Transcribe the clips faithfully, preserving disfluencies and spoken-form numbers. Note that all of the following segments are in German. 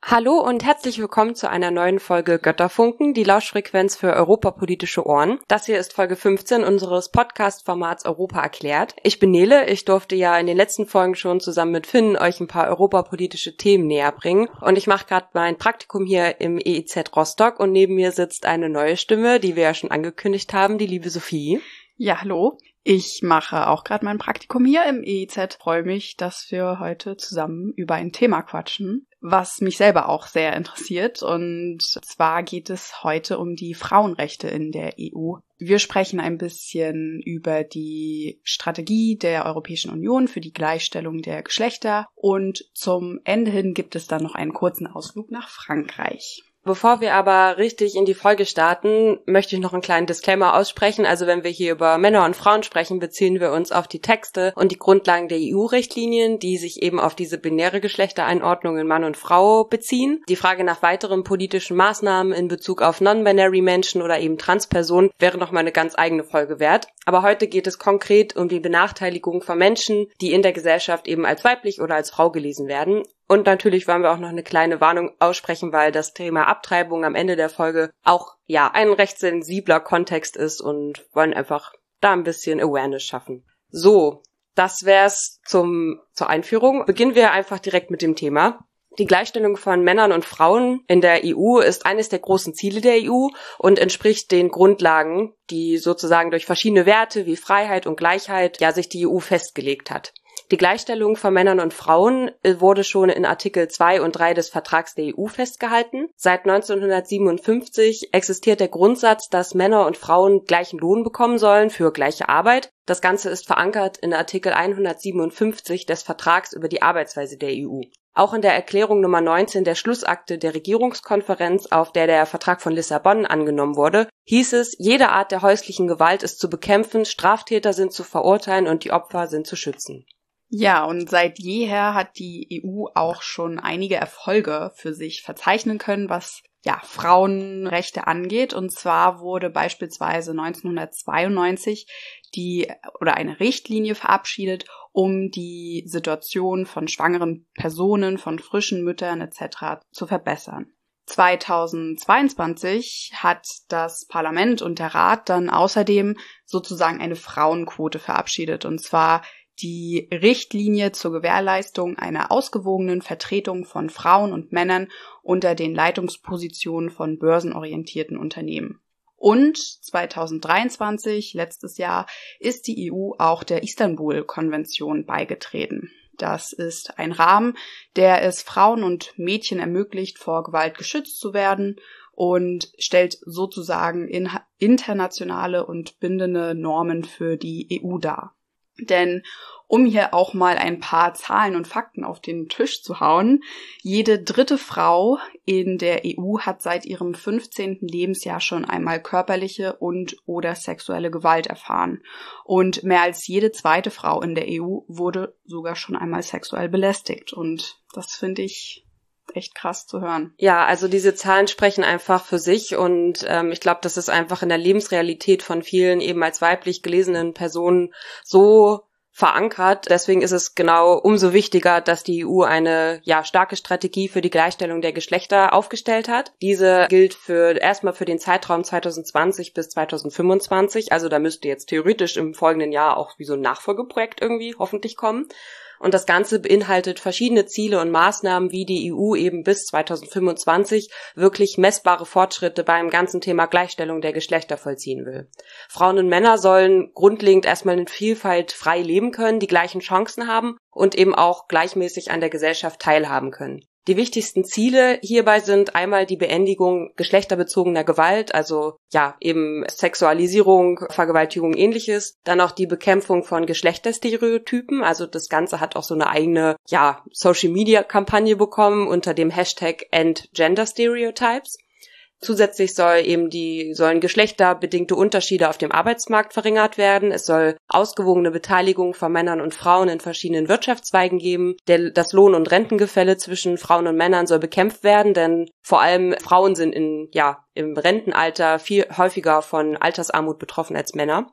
Hallo und herzlich willkommen zu einer neuen Folge Götterfunken, die Lauschfrequenz für europapolitische Ohren. Das hier ist Folge fünfzehn unseres Podcast-Formats Europa erklärt. Ich bin Nele, ich durfte ja in den letzten Folgen schon zusammen mit Finn euch ein paar europapolitische Themen näher bringen und ich mache gerade mein Praktikum hier im E I Z Rostock und neben mir sitzt eine neue Stimme, die wir ja schon angekündigt haben, die liebe Sophie. Ja, hallo. Ich mache auch gerade mein Praktikum hier im E I Z. Freue mich, dass wir heute zusammen über ein Thema quatschen, was mich selber auch sehr interessiert. Und zwar geht es heute um die Frauenrechte in der E U. Wir sprechen ein bisschen über die Strategie der Europäischen Union für die Gleichstellung der Geschlechter. Und zum Ende hin gibt es dann noch einen kurzen Ausflug nach Frankreich. Bevor wir aber richtig in die Folge starten, möchte ich noch einen kleinen Disclaimer aussprechen. Also wenn wir hier über Männer und Frauen sprechen, beziehen wir uns auf die Texte und die Grundlagen der E U-Richtlinien, die sich eben auf diese binäre Geschlechtereinordnung in Mann und Frau beziehen. Die Frage nach weiteren politischen Maßnahmen in Bezug auf non-binary Menschen oder eben Transpersonen wäre nochmal eine ganz eigene Folge wert. Aber heute geht es konkret um die Benachteiligung von Menschen, die in der Gesellschaft eben als weiblich oder als Frau gelesen werden. Und natürlich wollen wir auch noch eine kleine Warnung aussprechen, weil das Thema Abtreibung am Ende der Folge auch ja ein recht sensibler Kontext ist und wollen einfach da ein bisschen Awareness schaffen. So, das wär's zum zur Einführung. Beginnen wir einfach direkt mit dem Thema. Die Gleichstellung von Männern und Frauen in der E U ist eines der großen Ziele der E U und entspricht den Grundlagen, die sozusagen durch verschiedene Werte wie Freiheit und Gleichheit ja sich die E U festgelegt hat. Die Gleichstellung von Männern und Frauen wurde schon in Artikel zwei und drei des Vertrags der E U festgehalten. Seit neunzehnhundertsiebenundfünfzig existiert der Grundsatz, dass Männer und Frauen gleichen Lohn bekommen sollen für gleiche Arbeit. Das Ganze ist verankert in Artikel hundertsiebenundfünfzig des Vertrags über die Arbeitsweise der E U. Auch in der Erklärung Nummer neunzehn der Schlussakte der Regierungskonferenz, auf der der Vertrag von Lissabon angenommen wurde, hieß es, jede Art der häuslichen Gewalt ist zu bekämpfen, Straftäter sind zu verurteilen und die Opfer sind zu schützen. Ja, und seit jeher hat die E U auch schon einige Erfolge für sich verzeichnen können, was ja Frauenrechte angeht. Und zwar wurde beispielsweise neunzehnhundertzweiundneunzig die oder eine Richtlinie verabschiedet, um die Situation von schwangeren Personen, von frischen Müttern et cetera zu verbessern. zweitausendzweiundzwanzig hat das Parlament und der Rat dann außerdem sozusagen eine Frauenquote verabschiedet, und zwar die Richtlinie zur Gewährleistung einer ausgewogenen Vertretung von Frauen und Männern unter den Leitungspositionen von börsenorientierten Unternehmen. Und zweitausenddreiundzwanzig, letztes Jahr, ist die E U auch der Istanbul-Konvention beigetreten. Das ist ein Rahmen, der es Frauen und Mädchen ermöglicht, vor Gewalt geschützt zu werden und stellt sozusagen in- internationale und bindende Normen für die E U dar. Denn um hier auch mal ein paar Zahlen und Fakten auf den Tisch zu hauen, jede dritte Frau in der E U hat seit ihrem fünfzehnten Lebensjahr schon einmal körperliche und oder sexuelle Gewalt erfahren. Und mehr als jede zweite Frau in der E U wurde sogar schon einmal sexuell belästigt. Und das finde ich echt krass zu hören. Ja, also diese Zahlen sprechen einfach für sich und ähm, ich glaube, das ist einfach in der Lebensrealität von vielen eben als weiblich gelesenen Personen so verankert. Deswegen ist es genau umso wichtiger, dass die E U eine ja starke Strategie für die Gleichstellung der Geschlechter aufgestellt hat. Diese gilt für erstmal für den Zeitraum zweitausendzwanzig bis zweitausendfünfundzwanzig. Also da müsste jetzt theoretisch im folgenden Jahr auch wie so ein Nachfolgeprojekt irgendwie hoffentlich kommen. Und das Ganze beinhaltet verschiedene Ziele und Maßnahmen, wie die E U eben bis zweitausendfünfundzwanzig wirklich messbare Fortschritte beim ganzen Thema Gleichstellung der Geschlechter vollziehen will. Frauen und Männer sollen grundlegend erstmal in Vielfalt frei leben können, die gleichen Chancen haben und eben auch gleichmäßig an der Gesellschaft teilhaben können. Die wichtigsten Ziele hierbei sind einmal die Beendigung geschlechterbezogener Gewalt, also ja eben Sexualisierung, Vergewaltigung, ähnliches. Dann auch die Bekämpfung von Geschlechterstereotypen, also das Ganze hat auch so eine eigene ja Social-Media-Kampagne bekommen unter dem Hashtag End Gender Stereotypes. Zusätzlich soll eben die, sollen geschlechterbedingte Unterschiede auf dem Arbeitsmarkt verringert werden. Es soll ausgewogene Beteiligung von Männern und Frauen in verschiedenen Wirtschaftszweigen geben. Der, das Lohn- und Rentengefälle zwischen Frauen und Männern soll bekämpft werden, denn vor allem Frauen sind in, ja, im Rentenalter viel häufiger von Altersarmut betroffen als Männer.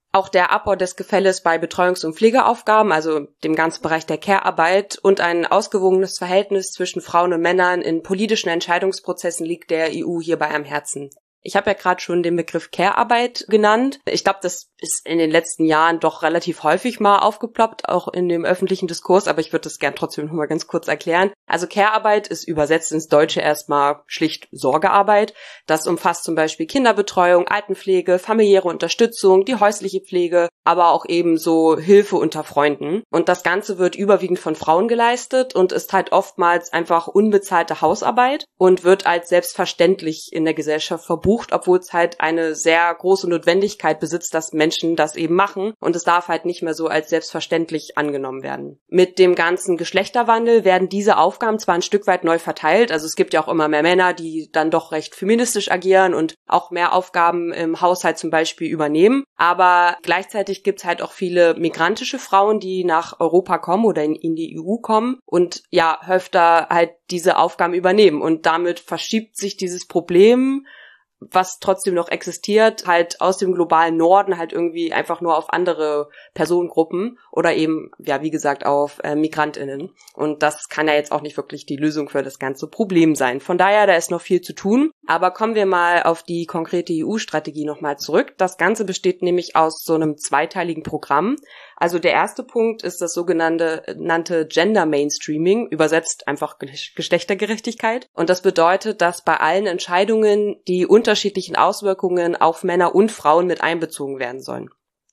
Auch der Abbau des Gefälles bei Betreuungs- und Pflegeaufgaben, also dem ganzen Bereich der Care-Arbeit, und ein ausgewogenes Verhältnis zwischen Frauen und Männern in politischen Entscheidungsprozessen liegt der E U hierbei am Herzen. Ich habe ja gerade schon den Begriff Care-Arbeit genannt. Ich glaube, das ist in den letzten Jahren doch relativ häufig mal aufgeploppt, auch in dem öffentlichen Diskurs, aber ich würde das gern trotzdem noch mal ganz kurz erklären. Also Care-Arbeit ist übersetzt ins Deutsche erstmal schlicht Sorgearbeit. Das umfasst zum Beispiel Kinderbetreuung, Altenpflege, familiäre Unterstützung, die häusliche Pflege, aber auch eben so Hilfe unter Freunden. Und das Ganze wird überwiegend von Frauen geleistet und ist halt oftmals einfach unbezahlte Hausarbeit und wird als selbstverständlich in der Gesellschaft verbucht, obwohl es halt eine sehr große Notwendigkeit besitzt, dass Menschen das eben machen, und es darf halt nicht mehr so als selbstverständlich angenommen werden. Mit dem ganzen Geschlechterwandel werden diese Aufgaben zwar ein Stück weit neu verteilt, also es gibt ja auch immer mehr Männer, die dann doch recht feministisch agieren und auch mehr Aufgaben im Haushalt zum Beispiel übernehmen, aber gleichzeitig gibt es halt auch viele migrantische Frauen, die nach Europa kommen oder in, in die E U kommen und ja öfter halt diese Aufgaben übernehmen, und damit verschiebt sich dieses Problem, was trotzdem noch existiert, halt aus dem globalen Norden halt irgendwie einfach nur auf andere Personengruppen oder eben, ja, wie gesagt, auf äh, MigrantInnen. Und das kann ja jetzt auch nicht wirklich die Lösung für das ganze Problem sein. Von daher, da ist noch viel zu tun. Aber kommen wir mal auf die konkrete E U-Strategie nochmal zurück. Das Ganze besteht nämlich aus so einem zweiteiligen Programm. Also der erste Punkt ist das sogenannte nannte Gender Mainstreaming, übersetzt einfach Geschlechtergerechtigkeit. Und das bedeutet, dass bei allen Entscheidungen die unterschiedlichen Auswirkungen auf Männer und Frauen mit einbezogen werden sollen.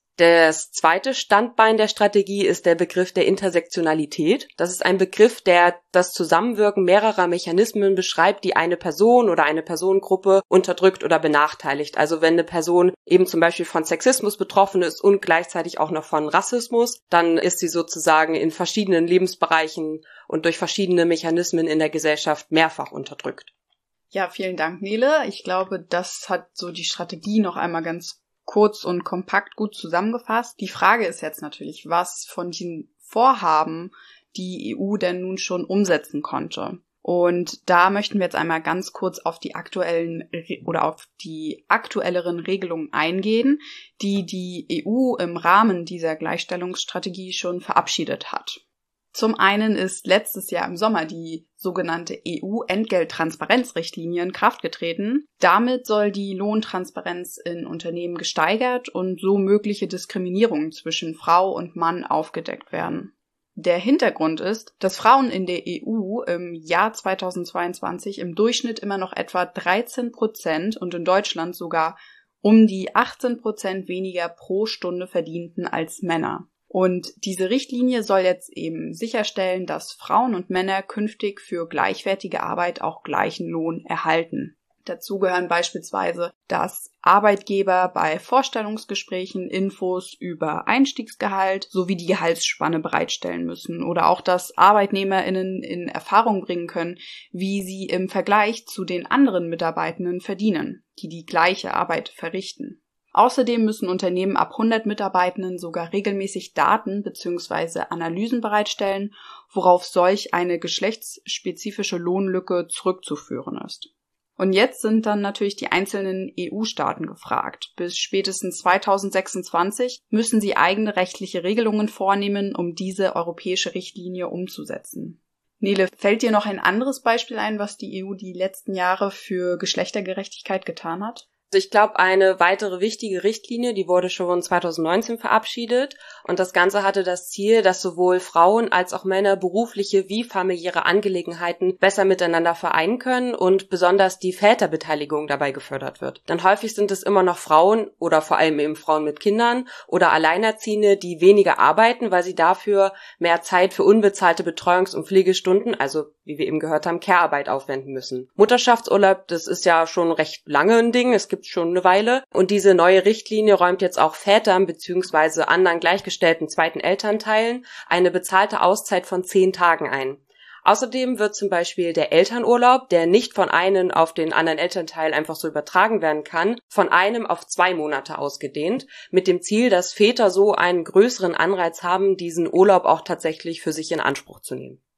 Das zweite Standbein der Strategie ist der Begriff der Intersektionalität. Das ist ein Begriff, der das Zusammenwirken mehrerer Mechanismen beschreibt, die eine Person oder eine Personengruppe unterdrückt oder benachteiligt. Also wenn eine Person eben zum Beispiel von Sexismus betroffen ist und gleichzeitig auch noch von Rassismus, dann ist sie sozusagen in verschiedenen Lebensbereichen und durch verschiedene Mechanismen in der Gesellschaft mehrfach unterdrückt. Ja, vielen Dank, Nele. Ich glaube, das hat so die Strategie noch einmal ganz kurz und kompakt gut zusammengefasst. Die Frage ist jetzt natürlich, was von diesen Vorhaben die E U denn nun schon umsetzen konnte. Und da möchten wir jetzt einmal ganz kurz auf die aktuellen oder auf die aktuelleren Regelungen eingehen, die die E U im Rahmen dieser Gleichstellungsstrategie schon verabschiedet hat. Zum einen ist letztes Jahr im Sommer die sogenannte E U-Entgelttransparenzrichtlinie in Kraft getreten. Damit soll die Lohntransparenz in Unternehmen gesteigert und so mögliche Diskriminierungen zwischen Frau und Mann aufgedeckt werden. Der Hintergrund ist, dass Frauen in der E U im Jahr zweitausendzweiundzwanzig im Durchschnitt immer noch etwa dreizehn Prozent und in Deutschland sogar um die achtzehn Prozent weniger pro Stunde verdienten als Männer. Und diese Richtlinie soll jetzt eben sicherstellen, dass Frauen und Männer künftig für gleichwertige Arbeit auch gleichen Lohn erhalten. Dazu gehören beispielsweise, dass Arbeitgeber bei Vorstellungsgesprächen Infos über Einstiegsgehalt sowie die Gehaltsspanne bereitstellen müssen oder auch, dass ArbeitnehmerInnen in Erfahrung bringen können, wie sie im Vergleich zu den anderen Mitarbeitenden verdienen, die die gleiche Arbeit verrichten. Außerdem müssen Unternehmen ab hundert Mitarbeitenden sogar regelmäßig Daten bzw. Analysen bereitstellen, worauf solch eine geschlechtsspezifische Lohnlücke zurückzuführen ist. Und jetzt sind dann natürlich die einzelnen E U-Staaten gefragt. Bis spätestens zweitausendsechsundzwanzig müssen sie eigene rechtliche Regelungen vornehmen, um diese europäische Richtlinie umzusetzen. Nele, fällt dir noch ein anderes Beispiel ein, was die E U die letzten Jahre für Geschlechtergerechtigkeit getan hat? Ich glaube, eine weitere wichtige Richtlinie, die wurde schon zweitausendneunzehn verabschiedet, und das Ganze hatte das Ziel, dass sowohl Frauen als auch Männer berufliche wie familiäre Angelegenheiten besser miteinander vereinen können und besonders die Väterbeteiligung dabei gefördert wird. Denn häufig sind es immer noch Frauen oder vor allem eben Frauen mit Kindern oder Alleinerziehende, die weniger arbeiten, weil sie dafür mehr Zeit für unbezahlte Betreuungs- und Pflegestunden, also wie wir eben gehört haben, Care-Arbeit aufwenden müssen. Mutterschaftsurlaub, das ist ja schon recht lange ein Ding, es gibt schon eine Weile. Und diese neue Richtlinie räumt jetzt auch Vätern bzw. anderen gleichgestellten zweiten Elternteilen eine bezahlte Auszeit von zehn Tagen ein. Außerdem wird zum Beispiel der Elternurlaub, der nicht von einem auf den anderen Elternteil einfach so übertragen werden kann, von einem auf zwei Monate ausgedehnt, mit dem Ziel, dass Väter so einen größeren Anreiz haben, diesen Urlaub auch tatsächlich für sich in Anspruch zu nehmen.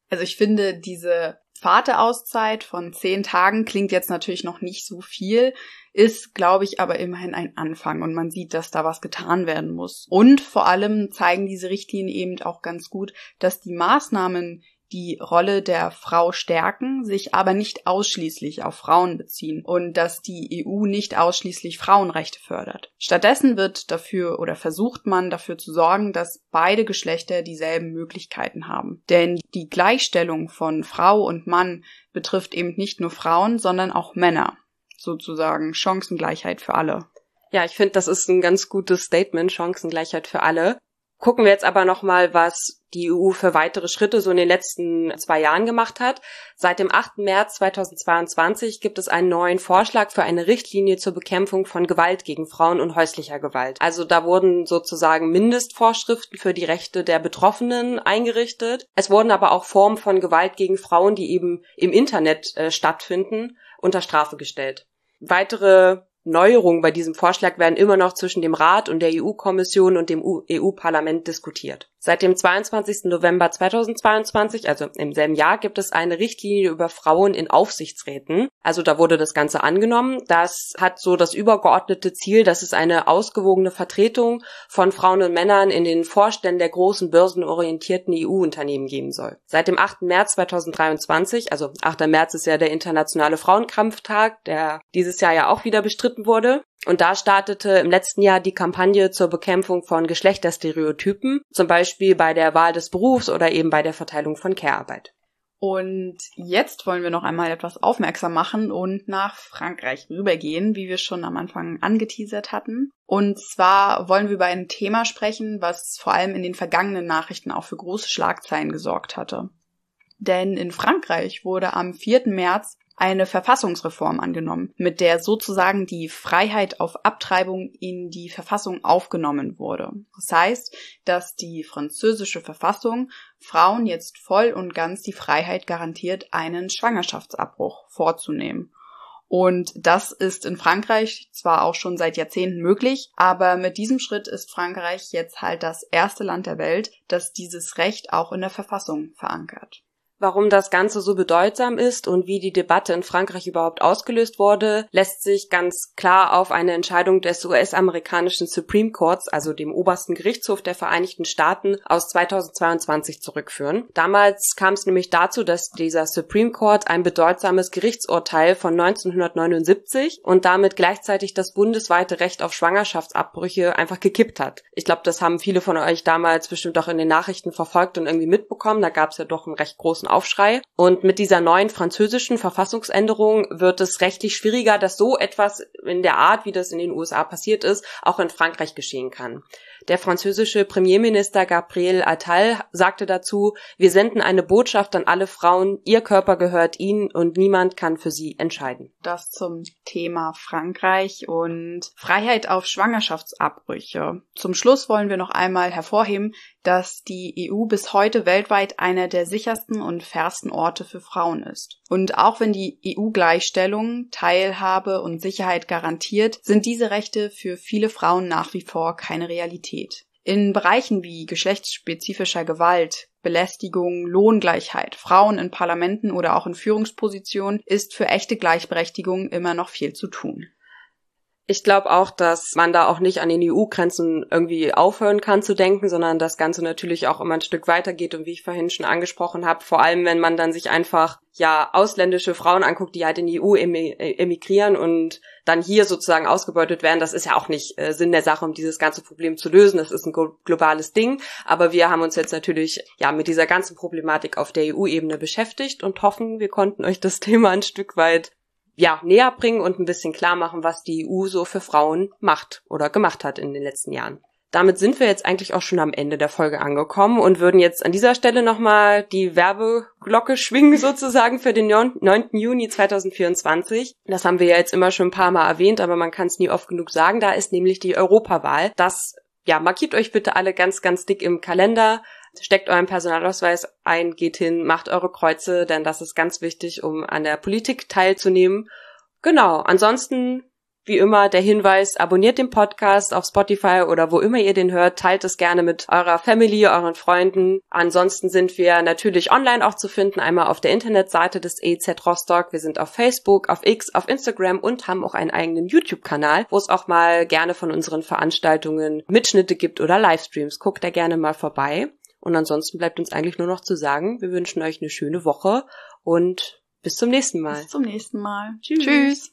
Also ich finde, diese Vaterauszeit von zehn Tagen klingt jetzt natürlich noch nicht so viel, ist, glaube ich, aber immerhin ein Anfang und man sieht, dass da was getan werden muss. Und vor allem zeigen diese Richtlinien eben auch ganz gut, dass die Maßnahmen, die Rolle der Frau stärken, sich aber nicht ausschließlich auf Frauen beziehen und dass die E U nicht ausschließlich Frauenrechte fördert. Stattdessen wird dafür oder versucht man dafür zu sorgen, dass beide Geschlechter dieselben Möglichkeiten haben. Denn die Gleichstellung von Frau und Mann betrifft eben nicht nur Frauen, sondern auch Männer. Sozusagen Chancengleichheit für alle. Ja, ich finde, das ist ein ganz gutes Statement, Chancengleichheit für alle. Gucken wir jetzt aber nochmal, was die E U für weitere Schritte so in den letzten zwei Jahren gemacht hat. Seit dem achten März zweitausendzweiundzwanzig gibt es einen neuen Vorschlag für eine Richtlinie zur Bekämpfung von Gewalt gegen Frauen und häuslicher Gewalt. Also da wurden sozusagen Mindestvorschriften für die Rechte der Betroffenen eingerichtet. Es wurden aber auch Formen von Gewalt gegen Frauen, die eben im Internet äh, stattfinden, unter Strafe gestellt. Weitere Neuerungen bei diesem Vorschlag werden immer noch zwischen dem Rat und der E U-Kommission und dem E U-Parlament diskutiert. Seit dem zweiundzwanzigsten November zweitausendzweiundzwanzig, also im selben Jahr, gibt es eine Richtlinie über Frauen in Aufsichtsräten. Also da wurde das Ganze angenommen. Das hat so das übergeordnete Ziel, dass es eine ausgewogene Vertretung von Frauen und Männern in den Vorständen der großen börsenorientierten E U-Unternehmen geben soll. Seit dem achten März zweitausenddreiundzwanzig, also achter März ist ja der internationale Frauenkampftag, der dieses Jahr ja auch wieder bestritten wurde. Und da startete im letzten Jahr die Kampagne zur Bekämpfung von Geschlechterstereotypen, zum Beispiel bei der Wahl des Berufs oder eben bei der Verteilung von Care-Arbeit. Und jetzt wollen wir noch einmal etwas aufmerksam machen und nach Frankreich rübergehen, wie wir schon am Anfang angeteasert hatten. Und zwar wollen wir über ein Thema sprechen, was vor allem in den vergangenen Nachrichten auch für große Schlagzeilen gesorgt hatte. Denn in Frankreich wurde am vierten März eine Verfassungsreform angenommen, mit der sozusagen die Freiheit auf Abtreibung in die Verfassung aufgenommen wurde. Das heißt, dass die französische Verfassung Frauen jetzt voll und ganz die Freiheit garantiert, einen Schwangerschaftsabbruch vorzunehmen. Und das ist in Frankreich zwar auch schon seit Jahrzehnten möglich, aber mit diesem Schritt ist Frankreich jetzt halt das erste Land der Welt, das dieses Recht auch in der Verfassung verankert. Warum das Ganze so bedeutsam ist und wie die Debatte in Frankreich überhaupt ausgelöst wurde, lässt sich ganz klar auf eine Entscheidung des U S-amerikanischen Supreme Courts, also dem obersten Gerichtshof der Vereinigten Staaten, aus zweitausendzweiundzwanzig zurückführen. Damals kam es nämlich dazu, dass dieser Supreme Court ein bedeutsames Gerichtsurteil von neunzehnhundertneunundsiebzig und damit gleichzeitig das bundesweite Recht auf Schwangerschaftsabbrüche einfach gekippt hat. Ich glaube, das haben viele von euch damals bestimmt auch in den Nachrichten verfolgt und irgendwie mitbekommen. Da gab es ja doch einen recht großen Aufschrei. Und mit dieser neuen französischen Verfassungsänderung wird es rechtlich schwieriger, dass so etwas in der Art, wie das in den U S A passiert ist, auch in Frankreich geschehen kann. Der französische Premierminister Gabriel Attal sagte dazu: Wir senden eine Botschaft an alle Frauen, ihr Körper gehört ihnen und niemand kann für sie entscheiden. Das zum Thema Frankreich und Freiheit auf Schwangerschaftsabbrüche. Zum Schluss wollen wir noch einmal hervorheben, dass die E U bis heute weltweit einer der sichersten und fairsten Orte für Frauen ist. Und auch wenn die E U-Gleichstellung, Teilhabe und Sicherheit garantiert, sind diese Rechte für viele Frauen nach wie vor keine Realität. In Bereichen wie geschlechtsspezifischer Gewalt, Belästigung, Lohngleichheit, Frauen in Parlamenten oder auch in Führungspositionen ist für echte Gleichberechtigung immer noch viel zu tun. Ich glaube auch, dass man da auch nicht an den E U-Grenzen irgendwie aufhören kann zu denken, sondern das Ganze natürlich auch immer ein Stück weitergeht und wie ich vorhin schon angesprochen habe, vor allem wenn man dann sich einfach ja ausländische Frauen anguckt, die halt in die E U emigrieren und dann hier sozusagen ausgebeutet werden, das ist ja auch nicht äh, Sinn der Sache, um dieses ganze Problem zu lösen. Das ist ein globales Ding, aber wir haben uns jetzt natürlich ja mit dieser ganzen Problematik auf der E U-Ebene beschäftigt und hoffen, wir konnten euch das Thema ein Stück weit ja, näher bringen und ein bisschen klar machen, was die E U so für Frauen macht oder gemacht hat in den letzten Jahren. Damit sind wir jetzt eigentlich auch schon am Ende der Folge angekommen und würden jetzt an dieser Stelle nochmal die Werbeglocke schwingen sozusagen für den neunten Juni zweitausendvierundzwanzig. Das haben wir ja jetzt immer schon ein paar Mal erwähnt, aber man kann es nie oft genug sagen. Da ist nämlich die Europawahl. Das, ja, markiert euch bitte alle ganz, ganz dick im Kalender. Steckt euren Personalausweis ein, geht hin, macht eure Kreuze, denn das ist ganz wichtig, um an der Politik teilzunehmen. Genau, ansonsten, Wie immer der Hinweis, abonniert den Podcast auf Spotify oder wo immer ihr den hört, teilt es gerne mit eurer Family, euren Freunden. Ansonsten sind wir natürlich online auch zu finden, einmal auf der Internetseite des E Z Rostock. Wir sind auf Facebook, auf X, auf Instagram und haben auch einen eigenen YouTube-Kanal, wo es auch mal gerne von unseren Veranstaltungen Mitschnitte gibt oder Livestreams. Guckt da gerne mal vorbei. Und ansonsten bleibt uns eigentlich nur noch zu sagen, wir wünschen euch eine schöne Woche und bis zum nächsten Mal. Bis zum nächsten Mal. Tschüss. Tschüss.